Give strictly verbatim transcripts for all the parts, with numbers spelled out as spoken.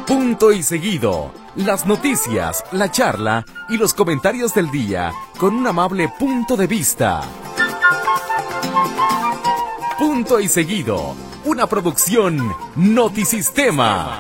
Punto y seguido. Las noticias, la charla y los comentarios del día con un amable punto de vista. Punto y seguido. Una producción Notisistema.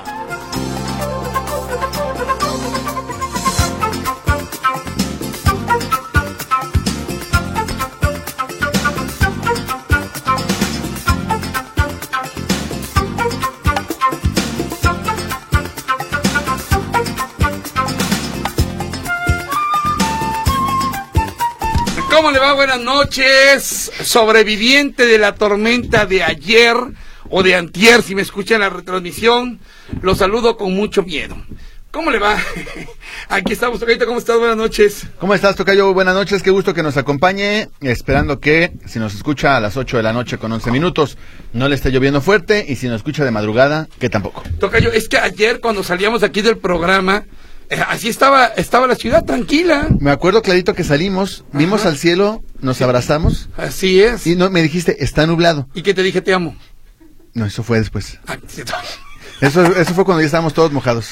¿Cómo le va? Buenas noches, sobreviviente de la tormenta de ayer o de antier, si me escuchan la retransmisión, los saludo con mucho miedo. ¿Cómo le va? Aquí estamos, Tocayito, ¿cómo estás? Buenas noches. ¿Cómo estás, Tocayo? Buenas noches, qué gusto que nos acompañe, esperando que, si nos escucha a las ocho de la noche con once minutos, no le esté lloviendo fuerte, y si nos escucha de madrugada, que tampoco. Tocayo, es que ayer cuando salíamos aquí del programa, Eh, así estaba estaba la ciudad tranquila. Me acuerdo clarito que salimos, Ajá. vimos al cielo, nos sí. abrazamos. Así es. Y no, me dijiste, está nublado. ¿Y qué te dije? Te amo. No, eso fue después. Ah, sí. Eso, eso fue cuando ya estábamos todos mojados.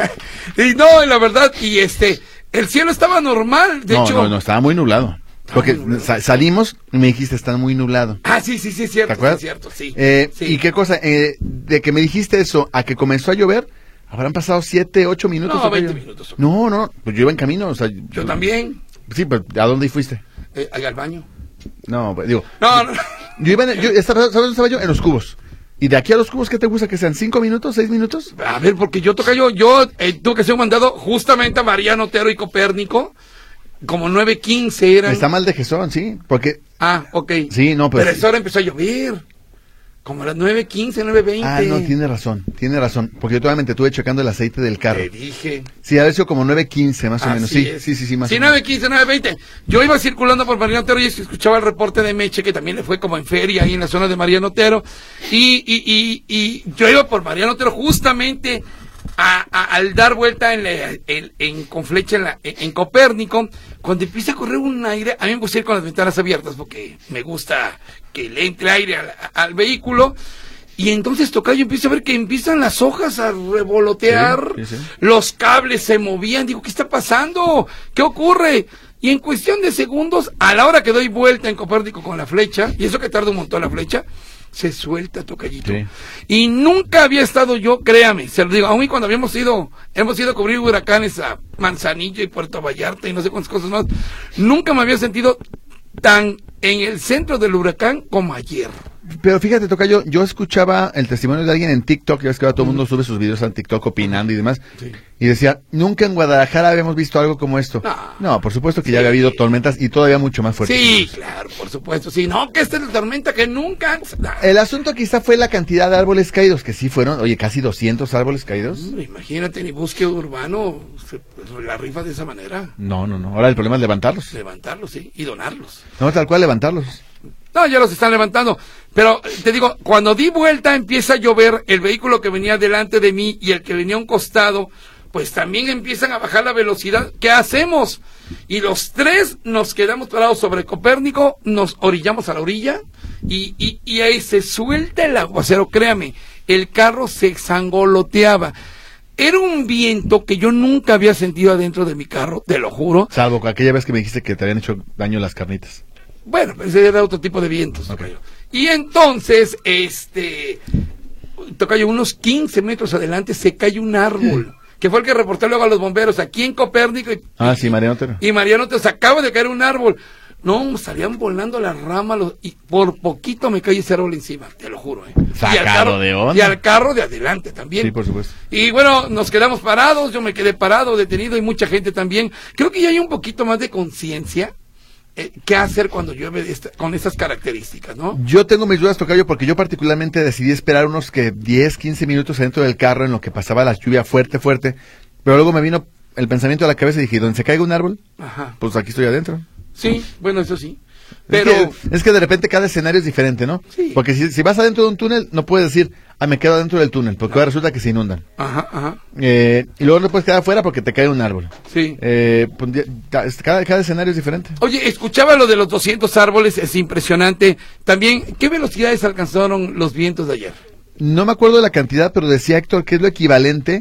Y no, la verdad, y este, el cielo estaba normal, de no, hecho. No, no, estaba muy nublado. Porque muy nublado. Sa salimos y me dijiste, está muy nublado. Ah, sí, sí, sí, es cierto. ¿Te acuerdas? Sí, es cierto, sí. Eh, sí. ¿Y qué cosa? Eh, de que me dijiste eso a que comenzó a llover, ¿habrán pasado siete, ocho minutos? No, veinte minutos. No, no, pues yo iba en camino, o sea... Yo, yo también. Sí, pero ¿a dónde fuiste? Eh, al baño. No, pues, digo... No, no. Yo iba en, yo, estaba, ¿sabes dónde estaba yo? En los cubos. ¿Y de aquí a los cubos qué te gusta? ¿Que sean cinco minutos, seis minutos? A ver, porque yo toca yo, yo eh, tuve que ser mandado justamente a Mariano Otero y Copérnico, como nueve quince eran. Está mal de Gesón, sí, porque... Ah, ok. Sí, no, pero... Pero esa hora empezó a llover. Como a las nueve quince, nueve veinte. Ah, no, tiene razón, tiene razón. Porque yo totalmente estuve checando el aceite del carro. Te dije. Sí, ha sido como nueve quince, más o menos. Sí, sí, sí, sí, más sí, o menos. nueve quince, nueve veinte. Yo iba circulando por Mariano Otero y escuchaba el reporte de Meche, que también le fue como en feria ahí en la zona de Mariano Otero. Y, y, y, y yo iba por Mariano Otero justamente a, a, al dar vuelta en, la, en, en con flecha en, la, en, en Copérnico. Cuando empieza a correr un aire, a mí me gusta ir con las ventanas abiertas porque me gusta que le entre aire al, al vehículo. Y entonces, Tocayo, empiezo a ver que empiezan las hojas a revolotear, sí, sí, sí. Los cables se movían, digo, ¿qué está pasando? ¿Qué ocurre? Y en cuestión de segundos, a la hora que doy vuelta en Copérnico con la flecha, y eso que tarda un montón la flecha, se suelta, Tocayito. Sí. Y nunca había estado yo, créame, se lo digo, aún y cuando habíamos ido, hemos ido a cubrir huracanes a Manzanillo y Puerto Vallarta y no sé cuántas cosas más, nunca me había sentido tan en el centro del huracán como ayer. Pero fíjate, Tocayo, yo escuchaba el testimonio de alguien en TikTok, ya ves que ahora todo el mundo sube sus videos en TikTok opinando y demás, sí. Y decía, nunca en Guadalajara habíamos visto algo como esto. No, no por supuesto que sí. Ya había habido tormentas y todavía mucho más fuertes. Sí, claro, por supuesto, sí, no, que esta es la tormenta que nunca... No. El asunto quizá fue la cantidad de árboles caídos, que sí fueron, oye, casi doscientos árboles caídos. Mm, imagínate, ni bosque urbano se, la rifa de esa manera. No, no, no, ahora el problema es levantarlos. Levantarlos, sí, y donarlos. No, tal cual, levantarlos. No, ya los están levantando, pero te digo, cuando di vuelta empieza a llover, el vehículo que venía delante de mí y el que venía a un costado, pues también empiezan a bajar la velocidad. ¿Qué hacemos? Y los tres nos quedamos parados sobre Copérnico, nos orillamos a la orilla y, y, y ahí se suelta el aguacero, créame, el carro se sangoloteaba. Era un viento que yo nunca había sentido adentro de mi carro, te lo juro. Salvo aquella vez que me dijiste que te habían hecho daño las carnitas. Bueno, ese era otro tipo de vientos, okay. Tocayo. Y entonces, este, Tocayo, unos quince metros adelante se cae un árbol, que fue el que reporté luego a los bomberos aquí en Copérnico. Y, ah, sí, Mariano Otero. Y Mariano Otero, se acaba de caer un árbol. No, salían volando las ramas los, y por poquito me cae ese árbol encima, te lo juro. ¿eh? Sacado y al carro, de onda. Y al carro de adelante también. Sí, por supuesto. Y bueno, nos quedamos parados, yo me quedé parado, detenido y mucha gente también. Creo que ya hay un poquito más de conciencia. ¿Qué hacer cuando llueve esta, con esas características, no? Yo tengo mis dudas, Tocayo, porque yo particularmente decidí esperar unos que diez, quince minutos dentro del carro en lo que pasaba la lluvia fuerte, fuerte, pero luego me vino el pensamiento a la cabeza y dije, ¿dónde se caiga un árbol? Ajá. Pues aquí estoy adentro. Sí, bueno, eso sí. Pero... Es que, es que de repente cada escenario es diferente, ¿no? Sí. Porque si, si vas adentro de un túnel, no puedes decir, ah, me quedo adentro del túnel, porque ahora resulta que se inundan. Ajá, ajá. Eh, y luego no puedes quedar afuera porque te cae un árbol. Sí. Eh, pues, cada, cada escenario es diferente. Oye, escuchaba lo de los doscientos árboles, es impresionante. También, ¿qué velocidades alcanzaron los vientos de ayer? No me acuerdo de la cantidad, pero decía Héctor que es lo equivalente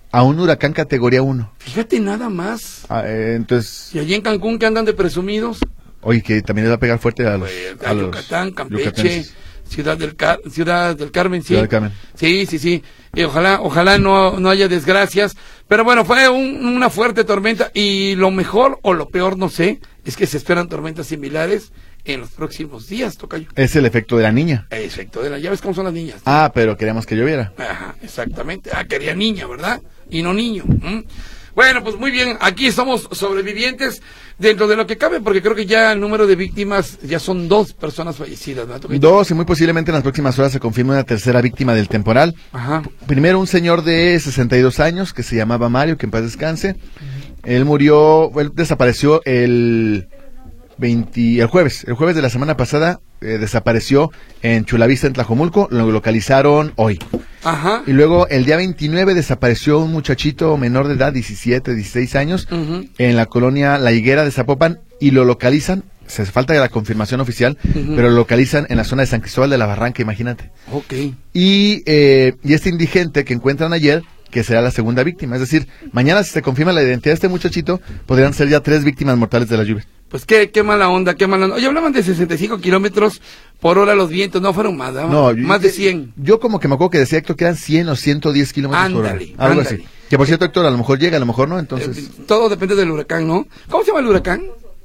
a un huracán categoría uno. Fíjate nada más. Ah, eh, entonces... Y allí en Cancún, que andan de presumidos. Oye, que también le va a pegar fuerte a los... Pues, a a los Yucatán, Campeche, yucatecos. Ciudad del, Car Ciudad del Carmen, sí. Ciudad del Carmen. Sí, sí, sí. Y ojalá, ojalá no, no haya desgracias. Pero bueno, fue un, una fuerte tormenta. Y lo mejor o lo peor, no sé, es que se esperan tormentas similares en los próximos días, tocayo. Es el efecto de la niña. Efecto de la... Ya ves cómo son las niñas. Ah, pero queríamos que lloviera. Ajá, exactamente. Ah, quería niña, ¿verdad? Y no niño. ¿Mm? Bueno, pues muy bien, aquí somos sobrevivientes dentro de lo que cabe, porque creo que ya el número de víctimas ya son dos personas fallecidas, ¿verdad? Dos, y muy posiblemente en las próximas horas se confirme una tercera víctima del temporal. Ajá. Primero un señor de sesenta y dos años que se llamaba Mario, que en paz descanse. Él murió, él desapareció el veinte, el jueves, el jueves de la semana pasada, eh, desapareció en Chulavista, en Tlajomulco, lo localizaron hoy. Ajá. Y luego el día veintinueve desapareció un muchachito menor de edad, diecisiete, dieciséis años, uh-huh. en la colonia La Higuera de Zapopan, y lo localizan, se falta la confirmación oficial, uh-huh. pero lo localizan en la zona de San Cristóbal de la Barranca, imagínate. Ok. Y, eh, y este indigente que encuentran ayer, que será la segunda víctima, es decir, mañana si se confirma la identidad de este muchachito, podrían ser ya tres víctimas mortales de la lluvia. Pues qué, qué mala onda, qué mala onda. Oye, hablaban de sesenta y cinco kilómetros por hora los vientos, no fueron más, ¿no? No, más yo, de cien. Yo como que me acuerdo que decía Héctor que eran cien o ciento diez kilómetros ándale, por hora. Algo ándale. así. Que por cierto, Héctor, a lo mejor llega, a lo mejor no, entonces... Eh, todo depende del huracán, ¿no? ¿Cómo se llama el huracán?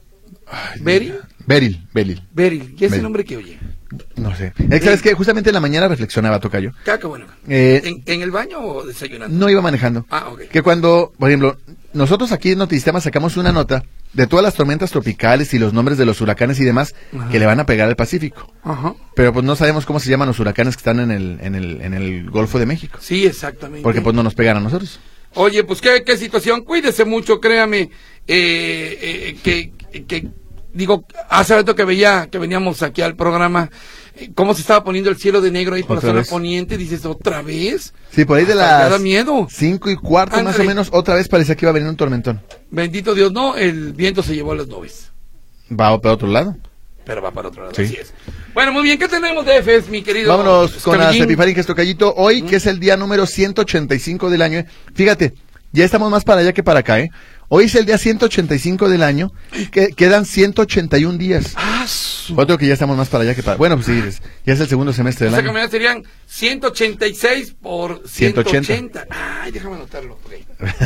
¿Beril? Beril, Beril. Beril, ¿qué es el nombre que oye? No sé. Es que, ¿sabes qué? Justamente en la mañana reflexionaba, tocayo. Ah, qué bueno. Eh, ¿En, ¿En el baño o desayunando? No iba manejando. Ah, ok. Que cuando, por ejemplo, nosotros aquí en Notisistema sacamos una nota de todas las tormentas tropicales y los nombres de los huracanes y demás, ajá, que le van a pegar al Pacífico. Ajá. Pero pues no sabemos cómo se llaman los huracanes que están en el, en el, en el Golfo de México. Sí, exactamente. Porque pues no nos pegan a nosotros. Oye, pues qué, qué situación, cuídese mucho, créame, eh, eh, que, que, digo, hace rato que veía, que veníamos aquí al programa, eh, cómo se estaba poniendo el cielo de negro ahí por la zona vez? poniente, dices, ¿otra vez? Sí, por ahí de las da miedo. cinco y cuarto Ándale. más o menos, otra vez parecía que iba a venir un tormentón. Bendito Dios, no, el viento se llevó a las nubes. Va para otro lado. Pero va para otro lado, sí. Así es. Bueno, muy bien, ¿qué tenemos de F S, mi querido? Vámonos con Escamillín? las epifaringes, tocallito. Hoy, ¿Mm? que es el día número ciento ochenta y cinco del año. Fíjate, ya estamos más para allá que para acá, ¿eh? Hoy es el día ciento ochenta y cinco del año, que quedan ciento ochenta y un días. Ah, su... Otro que ya estamos más para allá que para... Bueno, pues sí, es, ya es el segundo semestre del o sea, año. que serían ciento ochenta y seis por ciento ochenta. Ay, déjame anotarlo. Okay.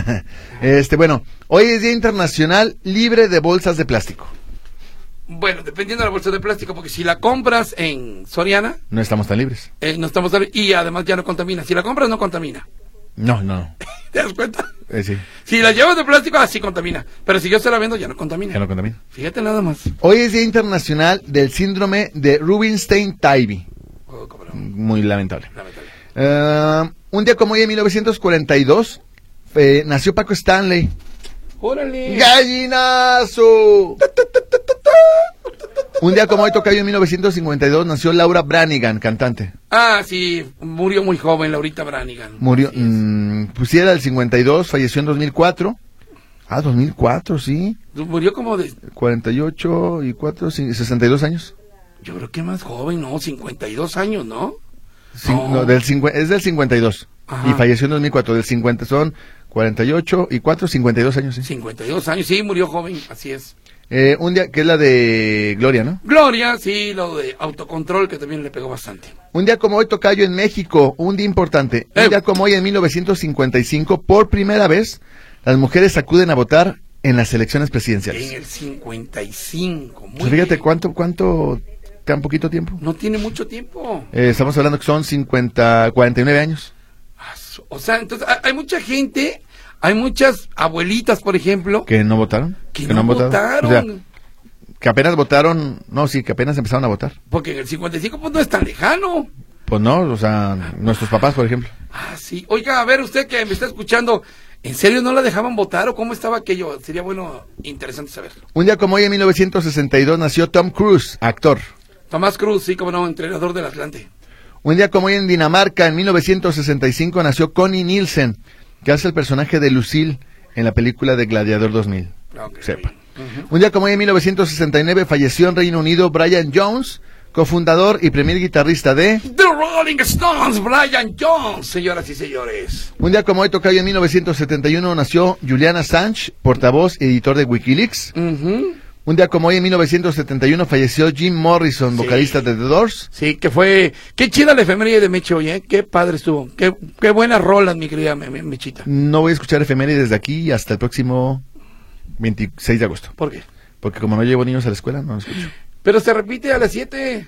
este, bueno, hoy es Día Internacional Libre de Bolsas de Plástico. Bueno, dependiendo de la bolsa de plástico, porque si la compras en Soriana... No estamos tan libres. Eh, no estamos tan... Y además ya no contamina. Si la compras, no contamina. No, no. ¿Te das cuenta? Eh, sí. Si la llevas de plástico, así contamina. Pero si yo se la vendo, ya no contamina. Ya no contamina. Fíjate nada más. Hoy es Día Internacional del Síndrome de Rubinstein-Tybee. Oh, cómo no. Muy lamentable. Lamentable. Uh, un día como hoy, en mil novecientos cuarenta y dos, eh, nació Paco Stanley. ¡Órale! ¡Gallinazo! Un día como hoy, tocayo, en mil novecientos cincuenta y dos, nació Laura Branigan, cantante. Ah, sí, murió muy joven, Laurita Branigan. Murió, mmm, pues sí, era del cincuenta y dos, falleció en dos mil cuatro. Ah, dos mil cuatro, sí. Murió como de... cuarenta y ocho y cuatro, sesenta y dos años. Yo creo que más joven, ¿no? cincuenta y dos años, ¿no? Sí, no. no del cincu es del cincuenta y dos. Ajá. Y falleció en dos mil cuatro. Del cincuenta son cuarenta y ocho y cuatro, cincuenta y dos años, sí. cincuenta y dos años, sí, murió joven, así es. Eh, un día, que es la de Gloria, ¿no? Gloria, sí, lo de autocontrol, que también le pegó bastante. Un día como hoy, tocayo, en México, un día importante. Eh. Un día como hoy, en mil novecientos cincuenta y cinco, por primera vez, las mujeres acuden a votar en las elecciones presidenciales. En el cincuenta y cinco, muy pues fíjate, bien. ¿cuánto, cuánto, tan poquito tiempo? No tiene mucho tiempo. Eh, estamos hablando que son cincuenta, cuarenta y nueve años. O sea, entonces, hay mucha gente... Hay muchas abuelitas, por ejemplo... ¿Que no votaron? Que, que no, no han votaron. votado. O sea, que apenas votaron... No, sí, que apenas empezaron a votar. Porque en el cincuenta y cinco pues no es tan lejano. Pues no, o sea, ah, nuestros papás, por ejemplo. Ah, sí. Oiga, a ver, usted que me está escuchando... ¿En serio no la dejaban votar o cómo estaba aquello? Sería bueno, interesante saberlo. Un día como hoy, en mil novecientos sesenta y dos, nació Tom Cruise, actor. Tomás Cruz, sí, como no, entrenador del Atlante. Un día como hoy, en Dinamarca, en mil novecientos sesenta y cinco, nació Connie Nielsen, que hace el personaje de Lucille en la película de Gladiador dos mil. Okay. Sepa. Uh-huh. Un día como hoy, en mil novecientos sesenta y nueve, falleció en Reino Unido Brian Jones, cofundador y primer guitarrista de... The Rolling Stones, Brian Jones, señoras y señores. Un día como hoy, tocayo, en mil novecientos setenta y uno nació Julian Assange, portavoz y editor de Wikileaks. Uh-huh. Un día como hoy, en mil novecientos setenta y uno, falleció Jim Morrison, Sí. vocalista de The Doors. Sí, que fue... Qué chida la efeméride de Meche hoy, ¿eh? Qué padre estuvo. Qué, qué buenas rolas, mi querida me, me, Mechita. No voy a escuchar efemérides desde aquí hasta el próximo veintiséis de agosto. ¿Por qué? Porque como no llevo niños a la escuela, no lo escucho. Pero se repite a las siete.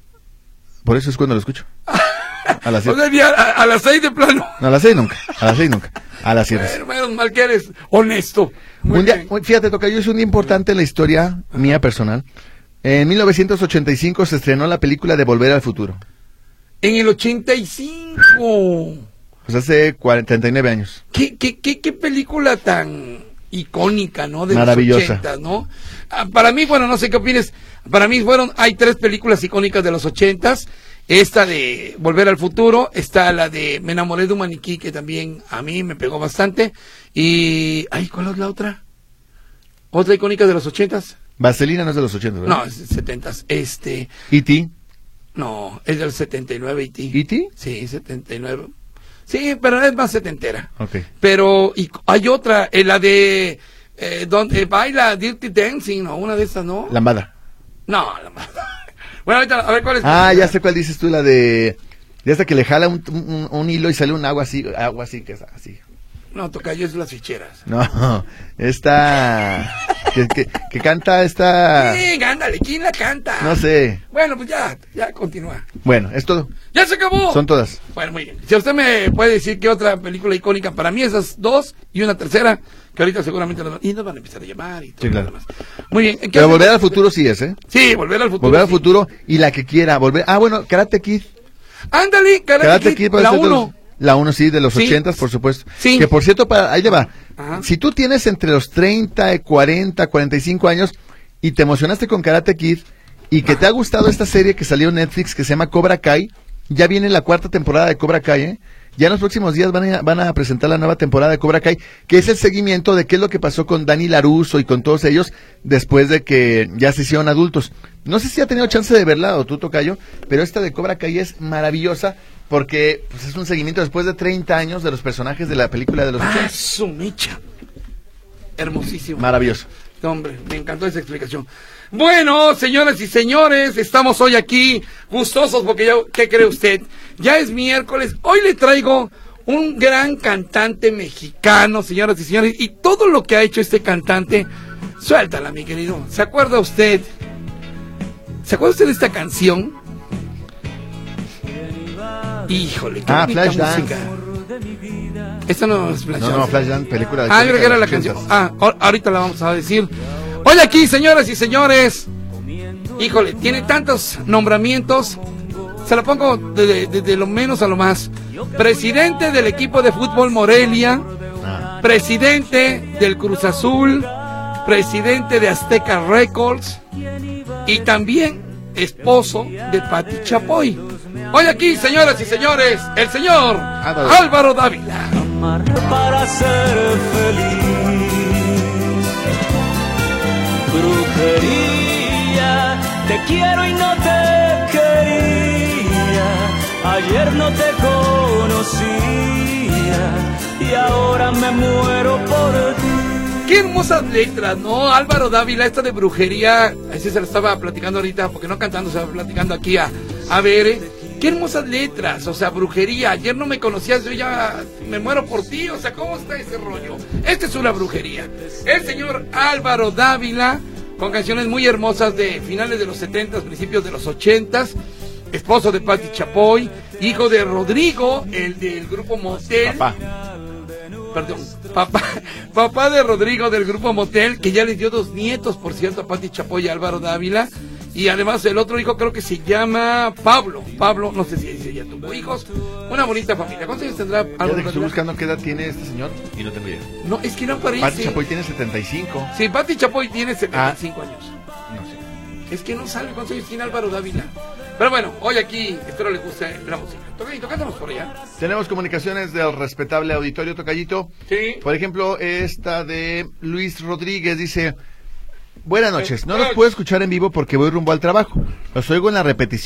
Por eso es cuando lo escucho. A las O siete. sea, ya a, a las seis de plano. No, a las seis nunca. A las seis nunca. A las siete. Bueno, menos mal que eres honesto. Muy Un día, bien. un- fíjate, tocayo, es un día importante en la historia mía personal. En mil novecientos ochenta y cinco se estrenó la película de Volver al Futuro. En el ochenta y cinco. Pues hace cuarenta, treinta y nueve años. ¿Qué, qué, qué, qué película tan icónica, ¿no? De Maravillosa. los ochentas, ¿no? Ah, para mí, bueno, no sé qué opines. Para mí fueron, hay tres películas icónicas de los ochentas. Esta de Volver al Futuro, está la de Me enamoré de un maniquí, que también a mí me pegó bastante. Y, ay, ¿cuál es la otra? ¿Otra icónica de los ochentas? Vaselina no es de los ochenta, ¿verdad? No, es de setentas. Este, ¿E T? no, es del setenta y nueve, ¿y ti? ¿E T? Sí, setenta y nueve. Sí, pero es más setentera. Ok. Pero y hay otra, eh, la de eh, donde baila Dirty Dancing, ¿no? Una de esas, ¿no? Lambada. No, la bueno, ahorita, a ver cuál es. Ah, ya sé cuál dices tú, la de... Ya hasta que le jala un, un, un hilo y sale un agua así, agua así, que es así. No, tocayo es las ficheras. No, esta... Que, que, que canta esta... Sí, ándale, ¿quién la canta? No sé. Bueno, pues ya, ya continúa. Bueno, es todo. ¡Ya se acabó! Son todas. Bueno, muy bien. Si usted me puede decir qué otra película icónica, para mí esas dos y una tercera, que ahorita seguramente nos, y nos van a empezar a llamar y todo Sí, claro. lo demás. Muy bien. ¿qué Pero hace- Volver al Futuro sí es, ¿eh? Sí, Volver al Futuro. Volver al sí. Futuro y la que quiera. Volver... Ah, bueno, Karate Kid. Ándale, Karate, Karate Kid, Kid puede la ser de los- uno. La uno, sí, de los Sí. ochentas, por supuesto. Sí. Que por cierto, para, ahí le va. Ajá. Si tú tienes entre los treinta, cuarenta, cuarenta y cinco años y te emocionaste con Karate Kid y que te ha gustado esta serie que salió en Netflix que se llama Cobra Kai, ya viene la cuarta temporada de Cobra Kai, ¿eh? Ya en los próximos días van a, van a presentar la nueva temporada de Cobra Kai, que es el seguimiento de qué es lo que pasó con Dani LaRusso y con todos ellos después de que ya se hicieron adultos. No sé si ha tenido chance de verla o tú, tocayo, pero esta de Cobra Kai es maravillosa porque pues, es un seguimiento después de treinta años de los personajes de la película de los Ah, ochenta. su mecha. Hermosísimo. Maravilloso. Hombre, me encantó esa explicación. Bueno, señoras y señores, estamos hoy aquí gustosos porque ya, ¿qué cree usted? Ya es miércoles. Hoy le traigo un gran cantante mexicano, señoras y señores, y todo lo que ha hecho este cantante, suéltala, mi querido. ¿Se acuerda usted? ¿Se acuerda usted de esta canción? Híjole, qué Ah, bonita Flashdance. música. Esta no es Flashdance. No, no, Flashdance, película de... Ah, yo creo que era la canción. Ah, ahor- ahorita la vamos a decir. Hoy aquí, señoras y señores. Híjole, tiene tantos nombramientos. Se la pongo de, de- de- de lo menos a lo más. Presidente del equipo de fútbol Morelia. Ah. Presidente del Cruz Azul. Presidente de Azteca Records. Y también esposo de Pati Chapoy. Hoy aquí, señoras y señores, el señor Álvaro. Álvaro Dávila. Para ser feliz, brujería, te quiero y no te quería, ayer no te conocía y ahora me muero por ti. Qué hermosas letras, ¿no? Álvaro Dávila, esta de brujería, así se la estaba platicando ahorita, porque no cantando, se va platicando aquí a, a ver, qué hermosas letras, o sea, brujería, ayer no me conocías, yo ya me muero por ti, o sea, ¿cómo está ese rollo? Esta es una brujería. El señor Álvaro Dávila, con canciones muy hermosas de finales de los setentas, principios de los ochentas, esposo de Pati Chapoy, hijo de Rodrigo, el del grupo Motel. Papá. Perdón, papá, papá de Rodrigo del grupo Motel, que ya les dio dos nietos, por cierto, a Pati Chapoy y a Álvaro Dávila. Y además el otro hijo creo que se llama Pablo. Pablo, no sé si, si ya tuvo hijos. Una bonita familia. ¿Cuántos años tendrá Fíjate Álvaro que estoy Dávila? buscando qué edad tiene este señor y no tengo idea. No, es que no aparece. Pati Chapoy tiene setenta y cinco. Sí, Pati Chapoy tiene setenta y cinco Ah. años. No sé. Es que no sabe cuántos años tiene Álvaro Dávila. Pero bueno, hoy aquí espero les guste la música. Tocayito, cántanos por allá. Tenemos comunicaciones del respetable auditorio, tocayito. Sí. Por ejemplo, esta de Luis Rodríguez dice: buenas noches, no los Eh, puedo escuchar en vivo porque voy rumbo al trabajo. Los oigo en la repetición.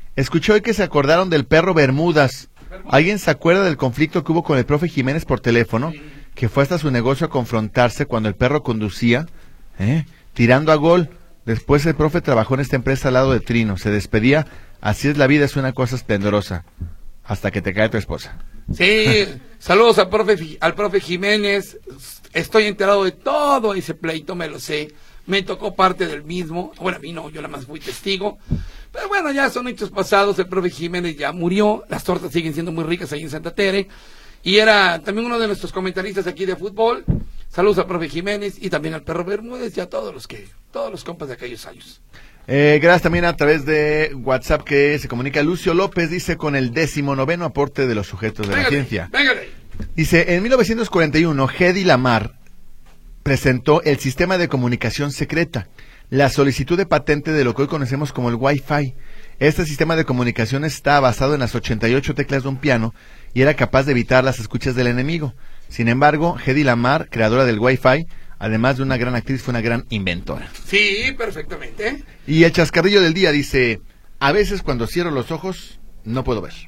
Escuché hoy que se acordaron del perro Bermudas. ¿Alguien se acuerda del conflicto que hubo con el profe Jiménez por teléfono? Sí. Que fue hasta su negocio a confrontarse cuando el perro conducía, ¿eh? tirando a gol. Después el profe trabajó en esta empresa al lado de Trino. Se despedía. Así es la vida, es una cosa esplendorosa. Hasta que te cae tu esposa. Sí, saludos al profe, al profe Jiménez. Estoy enterado de todo ese pleito, me lo sé. Me tocó parte del mismo. Bueno, a mí no, yo nada más fui testigo. Pero bueno, ya son hechos pasados. El profe Jiménez ya murió. Las tortas siguen siendo muy ricas ahí en Santa Tere. Y era también uno de nuestros comentaristas aquí de fútbol. Saludos al profe Jiménez y también al perro Bermúdez y a todos los que, todos los compas de aquellos años. Eh, gracias también a través de WhatsApp que se comunica Lucio López, dice con el décimo noveno aporte de los sujetos de Véngale, la ciencia. Véngale. Dice, en mil novecientos cuarenta y uno, Hedy Lamarr presentó el sistema de comunicación secreta, la solicitud de patente de lo que hoy conocemos como el Wi-Fi. Este sistema de comunicación está basado en las ochenta y ocho teclas de un piano y era capaz de evitar las escuchas del enemigo. Sin embargo, Hedy Lamarr, creadora del Wi-Fi, además de una gran actriz, fue una gran inventora. Sí, perfectamente. Y el chascarrillo del día dice, a veces cuando cierro los ojos, no puedo ver.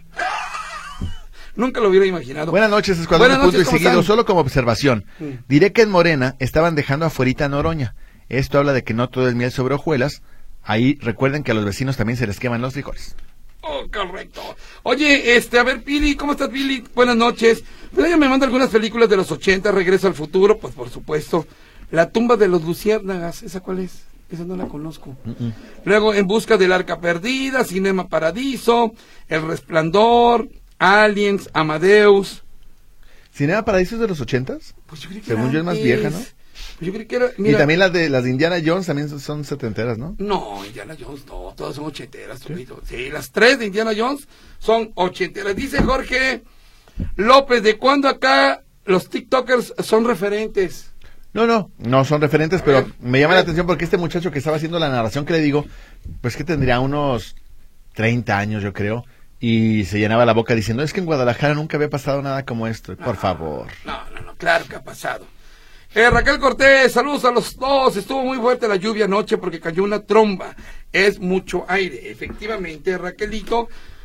Nunca lo hubiera imaginado. Buenas noches, Escuadrón de Punto y Seguido. Solo como observación, Sí. diré que en Morena estaban dejando afuerita a Noroña. Esto habla de que no todo es miel sobre hojuelas. Ahí recuerden que a los vecinos también se les queman los frijoles. Oh, correcto. Oye, este, a ver, Pili, ¿cómo estás, Pili? Buenas noches. Pues ella me manda algunas películas de los ochenta, Regreso al Futuro, pues por supuesto. La tumba de los luciérnagas, ¿esa cuál es? Esa no la conozco. Uh-uh. Luego, En busca del arca perdida, Cinema Paradiso, El Resplandor, Aliens, Amadeus. ¿Cinema Paradiso es de los ochentas? Pues yo creo que Según era yo es más antes. vieja, ¿no? Pues yo creo que era, mira, y también las de las de Indiana Jones también son, son setenteras, ¿no? No, Indiana Jones no, todas son ochenteras, ¿Sí? sí, las tres de Indiana Jones son ochenteras. Dice Jorge López, ¿de cuándo acá los TikTokers son referentes? No, no, no son referentes, pero me llama la atención porque este muchacho que estaba haciendo la narración que le digo, pues que tendría unos treinta años, yo creo, y se llenaba la boca diciendo, es que en Guadalajara nunca había pasado nada como esto, por no, favor. No, no, no, claro que ha pasado. Eh, Raquel Cortés, saludos a los dos. Estuvo muy fuerte la lluvia anoche porque cayó una tromba. Es mucho aire, efectivamente, Raquelito.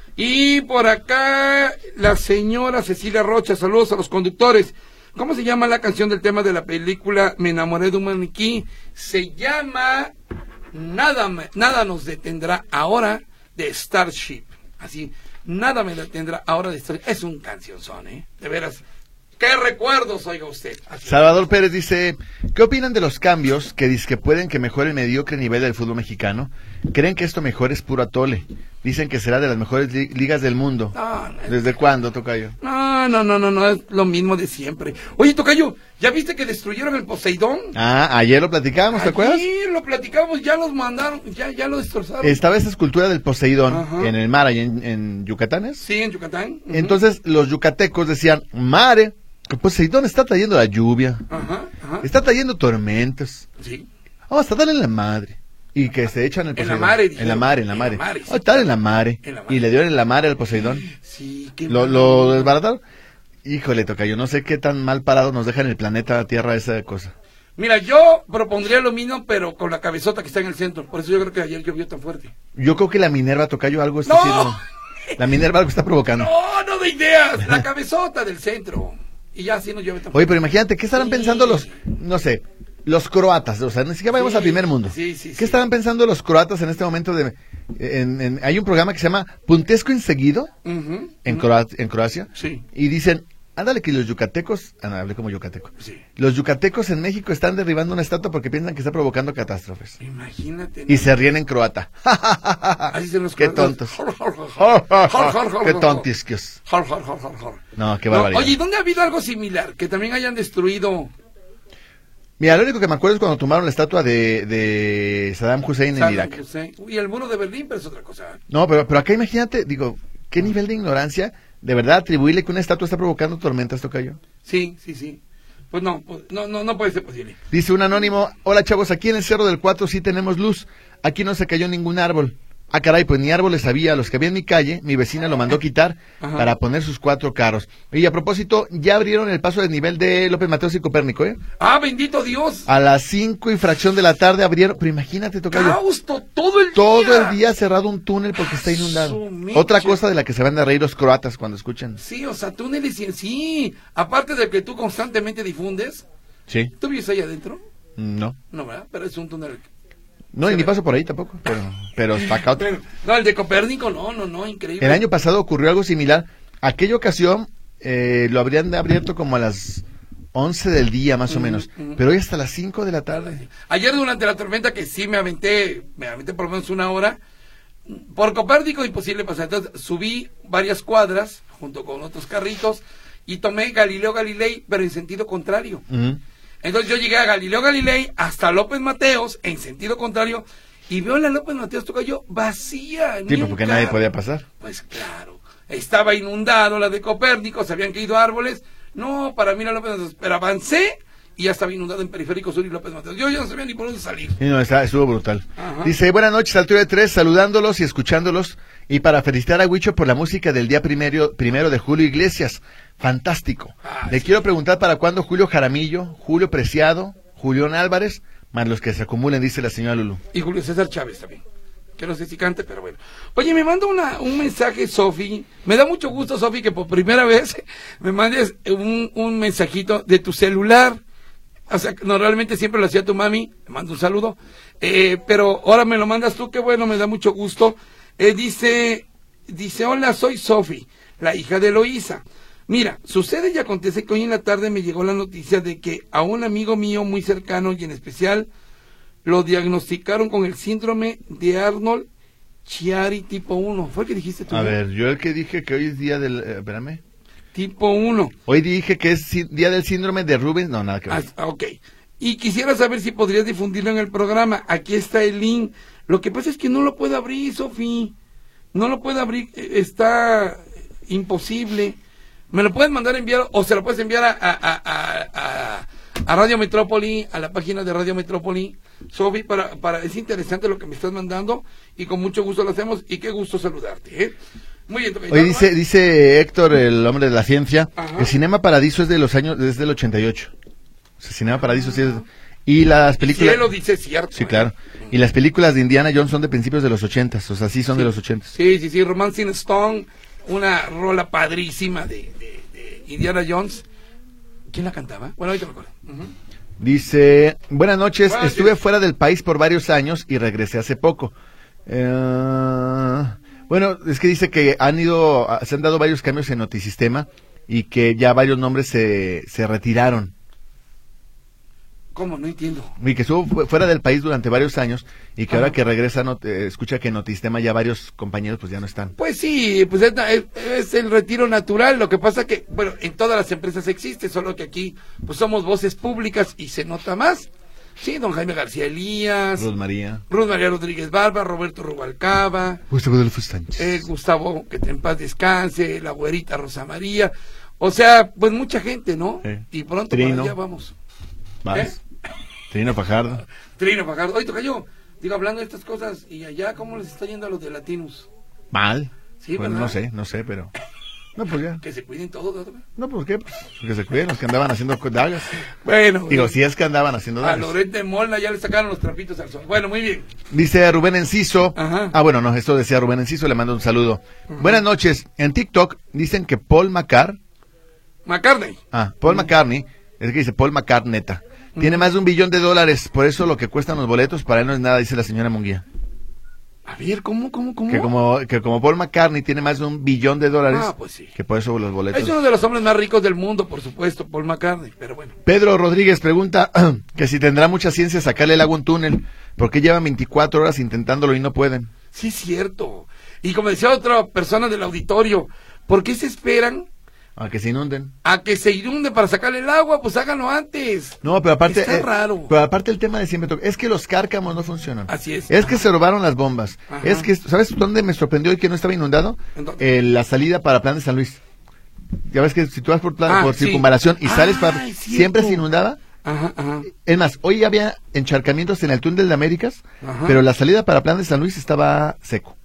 Y por acá, la señora Cecilia Rocha, saludos a los conductores. ¿Cómo se llama la canción del tema de la película Me enamoré de un maniquí? Se llama Nada, me, nada nos detendrá ahora, de Starship. Así, nada me detendrá ahora de Starship. Es un cancionzón, ¿eh? De veras. ¿Qué recuerdos, oiga usted? Así. Salvador Pérez dice, ¿qué opinan de los cambios que dicen que pueden que mejore el mediocre nivel del fútbol mexicano? ¿Creen que esto mejor es puro atole? Dicen que será de las mejores li- ligas del mundo. No, no, ¿Desde no. cuándo, Tocayo? No, no, no, no, no, es lo mismo de siempre. Oye, Tocayo, ¿ya viste que destruyeron el Poseidón? Ah, ayer lo platicábamos, ¿te acuerdas? Sí, lo platicamos, ya los mandaron, ya, ya lo destrozaron. Estaba esa escultura del Poseidón Ajá. en el mar, ahí en, en Yucatanes. Sí, en Yucatán. Uh-huh. Entonces los yucatecos decían, mare, el Poseidón está trayendo la lluvia, Ajá, ajá. está trayendo tormentas. Sí. Vamos a darle en la madre. Y que se echan el En la Poseidón. mare, En dijeron. la mare, en la En mare. la mare, sí, Oh, está en la mare. En la mare. Y le dieron en la mare al Poseidón. Sí, qué Lo, mal. lo desbarataron. Híjole, Tocayo, no sé qué tan mal parado nos deja en el planeta Tierra esa cosa. Mira, yo propondría lo mismo, pero con la cabezota que está en el centro. Por eso yo creo que ayer llovió tan fuerte. Yo creo que la Minerva, Tocayo, algo está ¡No! haciendo. La Minerva algo está provocando. No, no de ideas. La cabezota del centro. Y ya así no llueve tan fuerte. Oye, pero imagínate, ¿qué estarán Sí. pensando los, no sé, los croatas? O sea, ni siquiera vayamos Sí, al primer mundo. sí, sí, ¿Qué sí. estarán pensando los croatas en este momento de... En, en- hay un programa que se llama Puntesco Inseguido Uh-huh, en, uh-huh. Croa- en Croacia. Sí. Y dicen, ándale que los yucatecos, ah, no, hablé como yucateco. Sí. Los yucatecos en México están derribando una estatua porque piensan que está provocando catástrofes. Imagínate. Y se ríen en croata. Así se los Qué croatas. tontos. Jor, jor, jor, jor, jor, jor, jor, Qué jor. tontisquios. Jor, jor, jor, jor, jor. No, qué No, barbaridad. oye, ¿y dónde ha habido algo similar? Que también hayan destruido Mira, lo único que me acuerdo es cuando tumbaron la estatua de, de Saddam Hussein en Saddam Irak. Hussein. Uy, el muro de Berlín, pero es otra cosa. No, pero, pero acá imagínate, digo, ¿qué nivel de ignorancia de verdad atribuirle que una estatua está provocando tormentas, Tocayo? Sí, sí, sí. Pues no, pues, no, no, no puede ser posible. Dice un anónimo, hola chavos, aquí en el Cerro del Cuatro sí tenemos luz, aquí no se cayó ningún árbol, Ah, caray, pues ni árboles había, los que había en mi calle, mi vecina lo mandó quitar Ajá. para poner sus cuatro carros. Y a propósito, ya abrieron el paso de nivel de López Mateos y Copérnico, ¿eh? Ah, bendito Dios. A las cinco y fracción de la tarde abrieron, pero imagínate, tocayo. Causto, todo el Todo día. el día cerrado un túnel porque está inundado. Su mecha. Otra cosa de la que se van a reír los croatas cuando escuchan. Sí, o sea, túneles y sí. Aparte de que tú constantemente difundes, Sí. ¿tú vives ahí adentro? No. No, ¿verdad? Pero es un túnel. No, y ni paso por ahí tampoco, pero, pero está acá otro. Pero, no, el de Copérnico, no, no, no, increíble. El año pasado ocurrió algo similar. Aquella ocasión eh, lo habrían abierto como a las once del día, más o menos. uh-huh. Pero hoy hasta las cinco de la tarde. Ayer durante la tormenta, que sí me aventé, me aventé por lo menos una hora, por Copérnico imposible pasar. Entonces subí varias cuadras, junto con otros carritos, y tomé Galileo Galilei, pero en sentido contrario. Uh-huh. Entonces yo llegué a Galileo Galilei hasta López Mateos, en sentido contrario, y veo la López Mateos, toca yo, vacía. Sí, pues porque nadie podía pasar. Pues claro, estaba inundado la de Copérnico, se habían caído árboles. No, para mí la López Mateos, pero avancé y ya estaba inundado en Periférico Sur y López Mateos. Yo ya no sabía ni por dónde salir. Sí, no, está, estuvo brutal. Ajá. Dice, buenas noches, altura de tres, saludándolos y escuchándolos, y para felicitar a Huicho por la música del día primero, primero de Julio Iglesias. Fantástico. Ah, Le sí. quiero preguntar para cuándo Julio Jaramillo, Julio Preciado, Julián Álvarez, más los que se acumulen, dice la señora Lulu. Y Julio César Chávez también. Que no sé si cante, pero bueno. Oye, me manda una, un mensaje, Sofi. Me da mucho gusto, Sofi, que por primera vez me mandes un, un mensajito de tu celular. O sea, normalmente siempre lo hacía tu mami. Me mando un saludo. Eh, pero ahora me lo mandas tú, qué bueno, me da mucho gusto. Eh, dice, dice, hola, soy Sofi, la hija de Eloísa. Mira, sucede y acontece que hoy en la tarde me llegó la noticia de que a un amigo mío muy cercano y en especial lo diagnosticaron con el síndrome de Arnold Chiari tipo uno. ¿Fue el que dijiste tú? A ver, yo el que dije que hoy es día del... Eh, espérame. Tipo uno. Hoy dije que es sí- día del síndrome de Rubens. No, nada que ver. Ah, ok. Y quisiera saber si podrías difundirlo en el programa. Aquí está el link. Lo que pasa es que no lo puedo abrir, Sofi. No lo puedo abrir. eh, Está imposible. Me lo puedes mandar a enviar o se lo puedes enviar a, a, a, a, a, a Radio Metrópoli, a la página de Radio Metrópoli. Sofi, para, para, es interesante lo que me estás mandando y con mucho gusto lo hacemos y qué gusto saludarte, ¿eh? Muy bien. Hoy dice, dice Héctor, el hombre de la ciencia, Ajá. el Cinema Paradiso es de los años, desde el ochenta y ocho. O sea, Cinema Paradiso sí es... Y las películas... Si él lo dice, cierto. Sí, claro. Y las películas de Indiana Jones son de principios de los ochentas, o sea, sí son Sí. de los ochentas. Sí, sí, sí, Romancing Stone, una rola padrísima de, de, de Indiana Jones. ¿Quién la cantaba? Bueno, ahorita me acuerdo. Uh-huh. Dice, buenas noches, Buenas estuve noches. fuera del país por varios años y regresé hace poco. Eh, bueno, es que dice que han ido, se han dado varios cambios en Notisistema y que ya varios nombres se, se retiraron. ¿Cómo? No entiendo. Y que estuvo fu- fuera del país durante varios años y que Ajá. ahora que regresa, not- eh, escucha que en Notisistema ya varios compañeros pues ya no están. Pues sí, pues es, es- es el retiro natural. Lo que pasa que, bueno, en todas las empresas existe, solo que aquí pues somos voces públicas y se nota más. Sí, don Jaime García Elías, Ruth María. Ruth María Rodríguez Barba, Roberto Rubalcaba, Gustavo Adolfo Sánchez. eh, Gustavo, que en paz descanse, la güerita Rosa María. O sea, pues mucha gente, ¿no? Sí. Y pronto Trino. para allá vamos. Más. ¿Eh? Trino Fajardo. Trino Fajardo. Oye, tocayo, digo, hablando de estas cosas, ¿y allá cómo les está yendo a los de Latinos? Mal. Sí, Pues ¿verdad? no sé, no sé, pero... No, pues ya. Que se cuiden todos, ¿verdad? No, pues qué, pues que se cuiden los que andaban haciendo co- dagas. Bueno. Digo, si es que andaban haciendo A dagas. Loret de Molna ya le sacaron los trapitos al sol. Bueno, muy bien. Dice Rubén Enciso. Ajá. Ah, bueno, no, esto decía Rubén Enciso, le mando un saludo. Buenas noches. En TikTok dicen que Paul McCartney, McCartney. ah, Paul McCartney, es que dice Paul McCartney, neta, tiene más de un billón de dólares, por eso lo que cuestan los boletos para él no es nada, dice la señora Munguía. A ver, ¿cómo, cómo, cómo? Que como, que como Paul McCartney tiene más de un billón de dólares, Ah, pues sí. que por eso los boletos. Es uno de los hombres más ricos del mundo, por supuesto, Paul McCartney, pero bueno. Pedro Rodríguez pregunta que si tendrá mucha ciencia sacarle el agua a un túnel, porque llevan veinticuatro horas intentándolo y no pueden. Sí, es cierto. Y como decía otra persona del auditorio, ¿por qué se esperan A que se inunden. a que se inunde para sacarle el agua? Pues háganlo antes. No, pero aparte... Está eh, raro. Pero aparte el tema de siempre toca, es que los cárcamos no funcionan. Así es. Es que se robaron las bombas. Ajá. Es que, ¿sabes dónde me sorprendió hoy que no estaba inundado? ¿En dónde? Eh, la salida para Plan de San Luis. Ya ves que si tú vas por, plan, Ah, por sí. circunvalación y Ah, sales para... es cierto. Siempre se inundaba. Ajá, ajá. Es más, hoy había encharcamientos en el túnel de Américas, Ajá. pero la salida para Plan de San Luis estaba seco.